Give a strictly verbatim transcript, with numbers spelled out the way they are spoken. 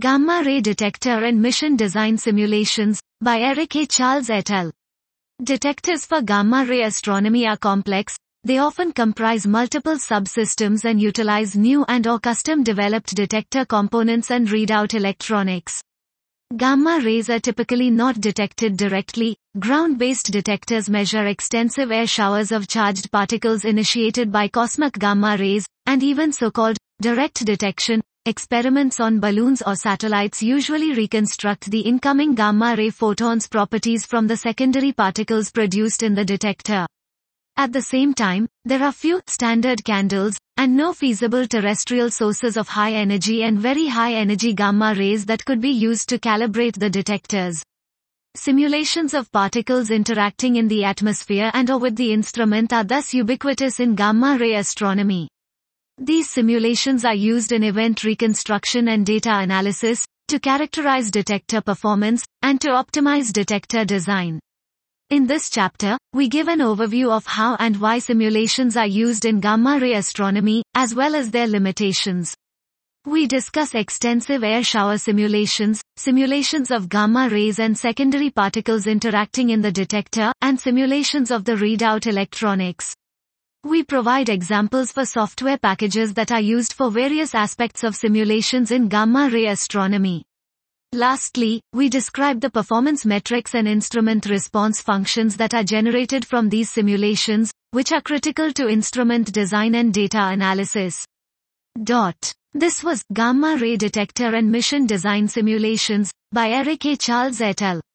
Gamma Ray Detector and Mission Design Simulations, by Eric A. Charles et al. Detectors for gamma-ray astronomy are complex. They often comprise multiple subsystems and utilize new and or custom-developed detector components and readout electronics. Gamma rays are typically not detected directly. Ground-based detectors measure extensive air showers of charged particles initiated by cosmic gamma rays, and even so-called direct detection experiments on balloons or satellites usually reconstruct the incoming gamma-ray photons' properties from the secondary particles produced in the detector. At the same time, there are few standard candles, and no feasible terrestrial sources of high-energy and very high-energy gamma rays that could be used to calibrate the detectors. Simulations of particles interacting in the atmosphere and or with the instrument are thus ubiquitous in gamma-ray astronomy. These simulations are used in event reconstruction and data analysis, to characterize detector performance, and to optimize detector design. In this chapter, we give an overview of how and why simulations are used in gamma-ray astronomy, as well as their limitations. We discuss extensive air shower simulations, simulations of gamma rays and secondary particles interacting in the detector, and simulations of the readout electronics. We provide examples for software packages that are used for various aspects of simulations in gamma-ray astronomy. Lastly, we describe the performance metrics and instrument response functions that are generated from these simulations, which are critical to instrument design and data analysis. Dot. This was Gamma Ray Detector and Mission Design Simulations by Eric A. Charles et al.